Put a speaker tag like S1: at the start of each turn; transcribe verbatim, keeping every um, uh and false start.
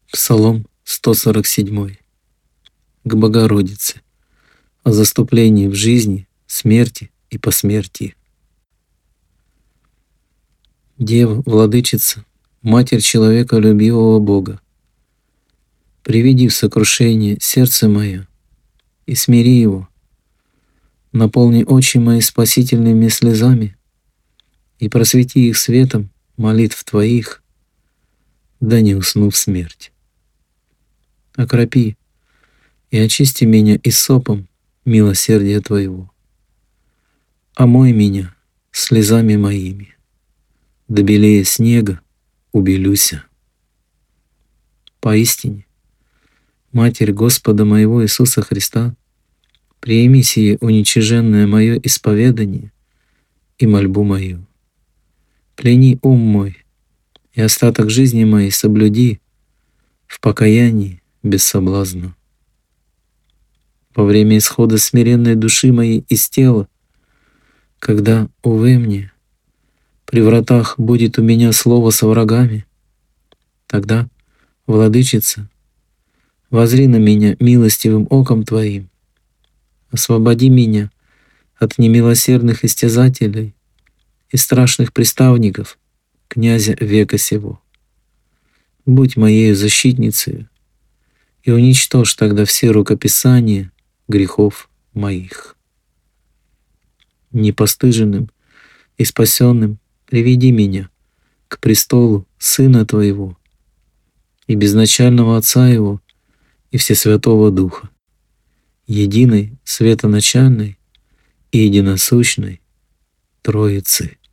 S1: Псалом сто сорок семь. К Богородице. О заступлении в жизни, смерти и посмертии. Дева, Владычица, Матерь человека любивого Бога, приведи в сокрушение сердце мое и смири его, наполни очи мои спасительными слезами и просвети их светом молитв Твоих, да не усну в смерть. Окропи и очисти меня иссопом милосердия Твоего. Омой меня слезами моими, да белее снега убелюся. Поистине, Матерь Господа моего Иисуса Христа, приими сие уничиженное мое исповедание и мольбу мою. Плени ум мой и остаток жизни моей соблюди в покаянии без соблазна. Во время исхода смиренной души моей из тела, когда, увы мне, при вратах будет у меня слово со врагами, тогда, Владычица, воззри на меня милостивым оком Твоим, освободи меня от немилосердных истязателей и страшных приставников князя века сего. Будь моею защитницей и уничтожь тогда все рукописания грехов моих. Непостыженным и спасенным приведи меня к престолу Сына Твоего и безначального Отца Его и Всесвятого Духа, единой, светоначальной и единосущной Троицы.